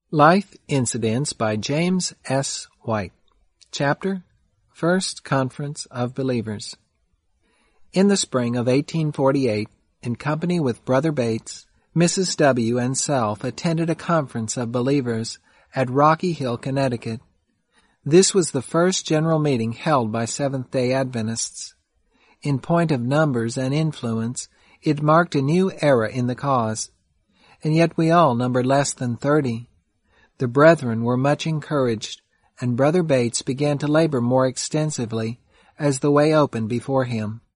Life Incidents by James S. White. Chapter: First Conference of Believers. In the spring of 1848, in company with Brother Bates, Mrs. W. and self attended a conference of believers at Rocky Hill, Connecticut. This was the first general meeting held by Seventh-day Adventists. In point of numbers and influence, it marked a new era in the cause. And yet we all numbered less than 30. The brethren were much encouraged, and Brother Bates began to labor more extensively as the way opened before him.